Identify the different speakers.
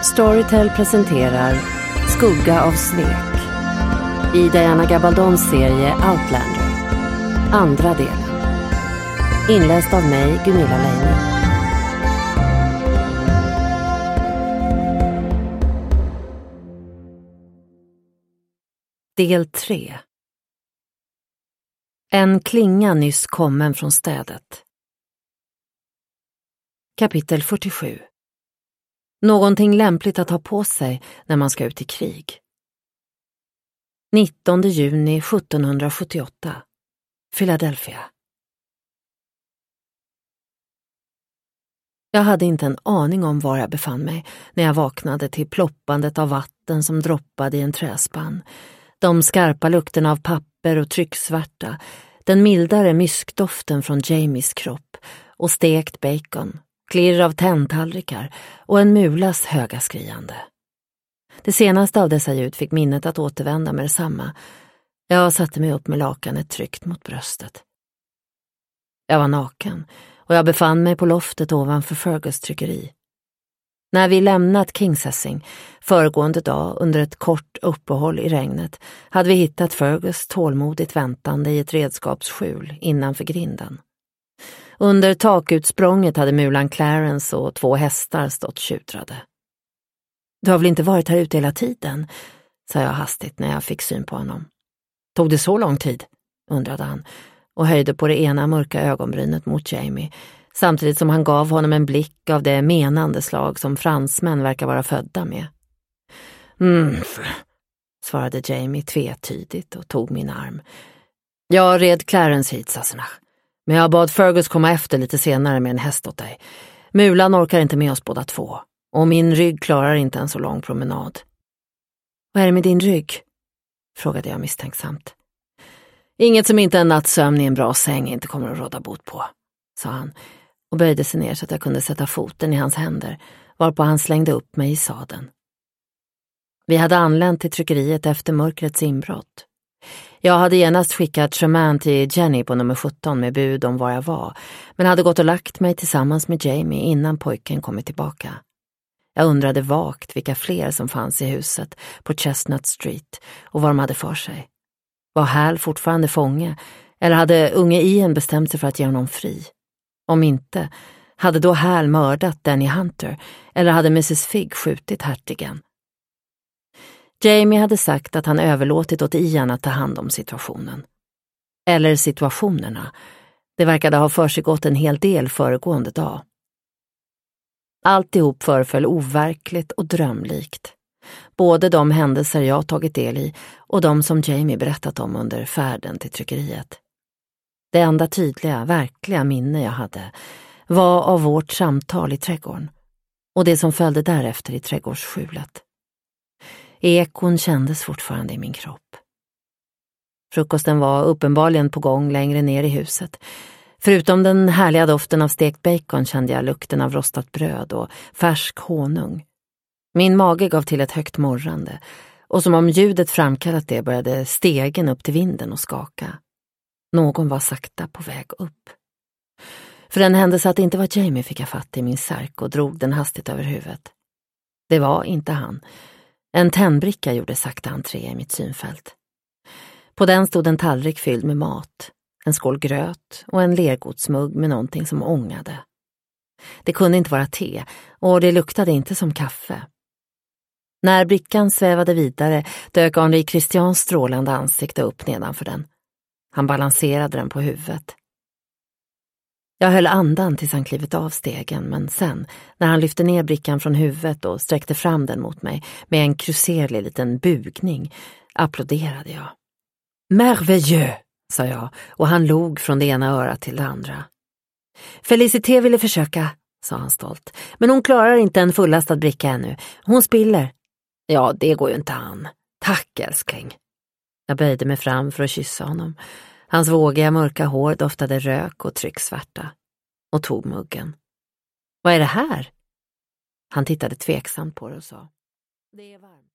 Speaker 1: Storytel presenterar Skugga av svek i Diana Gabaldons serie Outlander. Andra delen. Inläst av mig, Gunilla Leine. Del 3. En klinga nyss kommen från städet. Kapitel 47. Någonting lämpligt att ha på sig när man ska ut i krig. 19 juni 1778. Philadelphia. Jag hade inte en aning om var jag befann mig när jag vaknade till ploppandet av vatten som droppade i en träspann. De skarpa lukterna av papper och trycksvärta, den mildare myskdoften från Jamies kropp och stekt bacon, klirr av tenntallrikar och en mulas höga skriande. Det senaste av dessa ljud fick minnet att återvända med detsamma. Jag satte mig upp med lakanet tryckt mot bröstet. Jag var naken och jag befann mig på loftet ovanför Fergus tryckeri. När vi lämnat Kingsassing föregående dag under ett kort uppehåll i regnet hade vi hittat Fergus tålmodigt väntande i ett redskapsskjul innanför grinden. Under takutsprånget hade mulan Clarence och 2 hästar stått tjutrade. Du har väl inte varit här ute hela tiden, sa jag hastigt när jag fick syn på honom. Tog det så lång tid, undrade han och höjde på det ena mörka ögonbrynet mot Jamie, samtidigt som han gav honom en blick av det menande slag som fransmän verkar vara födda med. Svarade Jamie tvetydigt och tog min arm. Jag red Clarence hit, Sassenach. Men jag bad Fergus komma efter lite senare med en häst åt dig. Mulan orkar inte med oss båda 2. Och min rygg klarar inte en så lång promenad. Vad är det med din rygg? Frågade jag misstänksamt. Inget som inte en nattsömn i en bra säng inte kommer att råda bot på, sa han och böjde sig ner så att jag kunde sätta foten i hans händer, varpå han slängde upp mig i sadeln. Vi hade anlänt till tryckeriet efter mörkrets inbrott. Jag hade genast skickat Chemin till Jenny på nummer 17 med bud om var jag var, men hade gått och lagt mig tillsammans med Jamie innan pojken kommit tillbaka. Jag undrade vagt vilka fler som fanns i huset på Chestnut Street och vad de hade för sig. Var Hal fortfarande fånge, eller hade unge Ian bestämt sig för att ge honom fri? Om inte, hade då Hal mördat Danny Hunter, eller hade Mrs. Figg skjutit hertigen? Jamie hade sagt att han överlåtit åt Ian att ta hand om situationen. Eller situationerna. Det verkade ha försiggått en hel del föregående dag. Alltihop föreföll overkligt och drömlikt. Både de händelser jag tagit del i och de som Jamie berättat om under färden till tryckeriet. Det enda tydliga, verkliga minne jag hade var av vårt samtal i trädgården och det som följde därefter i trädgårdsskjulet. Ekon kändes fortfarande i min kropp. Frukosten var uppenbarligen på gång längre ner i huset. Förutom den härliga doften av stekt bacon kände jag lukten av rostat bröd och färsk honung. Min mage gav till ett högt morrande och som om ljudet framkallat det började stegen upp till vinden och skaka. Någon var sakta på väg upp. För den händelse att det inte var Jamie fick jag fatt i min särk och drog den hastigt över huvudet. Det var inte han. En tändbricka gjorde sakta entré i mitt synfält. På den stod en tallrik fylld med mat, en skål gröt och en lergodsmugg med någonting som ångade. Det kunde inte vara te och det luktade inte som kaffe. När brickan svävade vidare dök Henri Christians strålande ansikte upp nedanför den. Han balanserade den på huvudet. Jag höll andan tills han klivit av stegen, men sen, när han lyfte ner brickan från huvudet och sträckte fram den mot mig med en kruserlig liten bugning, applåderade jag. Merveilleux, sa jag, och han log från det ena örat till det andra. Felicité ville försöka, sa han stolt, men hon klarar inte en fullastad bricka ännu. Hon spiller. Ja, det går ju inte an. Tack, älskling. Jag böjde mig fram för att kyssa honom. Hans vågiga mörka hår doftade rök och trycksvärta och tog muggen. Vad är det här? Han tittade tveksamt på det och sa. Det är varmt.